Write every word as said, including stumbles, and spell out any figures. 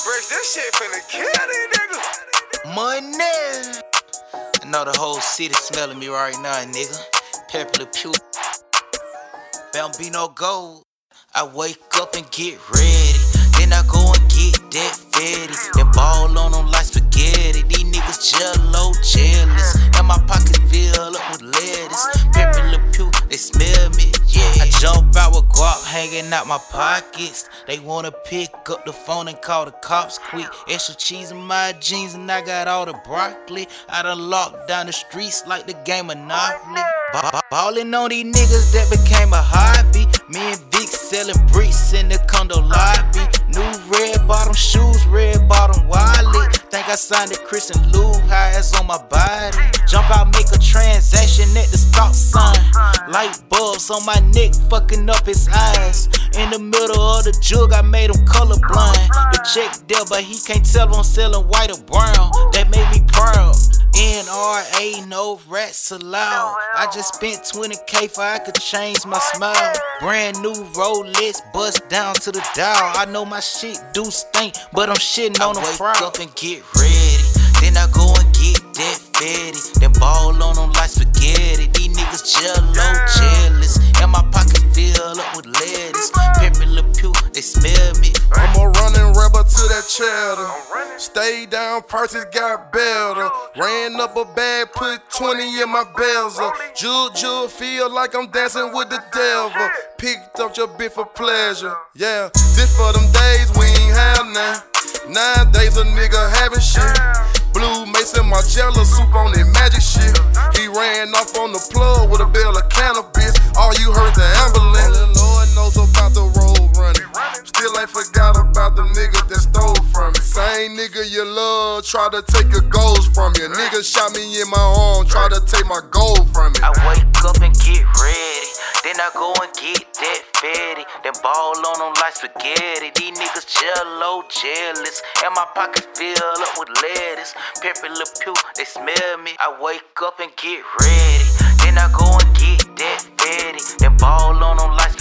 Bricks, this shit finna kill these niggas. Money. I know the whole city smelling me right now, nigga. Pepper Le Pew. Bambino Gold. I wake up and get ready. Then I go and get that fatty. Then ball on them like spaghetti. These niggas jello jealous. And my pockets fill up with lettuce. Pepper Le Pew, they smell me, yeah. I jump out with guap hanging out my pockets. They wanna pick up the phone and call the cops quick. Extra cheese in my jeans and I got all the broccoli. I done locked down the streets like the game Monopoly. Ba- Ballin' on these niggas that became a hobby. Me and Vic selling bricks in the condo lobby. New red bottom shoes, red bottom wallet. Think I signed a Christian Lou, highs on my body. Jump out, make a transaction at the stop sign. Light bulbs on my neck, fucking up his eyes. In the middle of the jug, I made him colorblind. The check there, but he can't tell if I'm selling white or brown. That made me proud. N R A, no rats allowed. I just spent twenty K for I could change my smile. Brand new Rolex, bust down to the dial. I know my shit do stink, but I'm shitting on them proud. I wake up and get ready. Then I go and get that fatty. Then ball on them like spaghetti. These niggas jello jealous. And my pocket fill up with lettuce. Pepper Le Pew, they smell me. I'm a running rebel to that cheddar. Stay down, purses got better. Ran up a bag, put twenty in my bezel. Jewel, jewel, feel like I'm dancing with the devil. Picked up your bit for pleasure. Yeah, this for them days we ain't have none. Nine days a nigga having shit. Blue Mason, Margiela soup on that magic shit. He ran off on the plug with a bale of cannabis. All you heard the ambulance. Only Lord knows about the road running. Still ain't forgot about the nigga that stole from me. Same nigga you love, try to take your goals from you. Nigga shot me in my arm, try to take my gold from me. I wake up and get ready. Then I go and get that fatty. Then ball on them like spaghetti. These niggas jello jealous. And my pockets fill up with lettuce. Pepper Le Pew, they smell me. I wake up and get ready. Then I go and get that fatty. Then ball on them like spaghetti.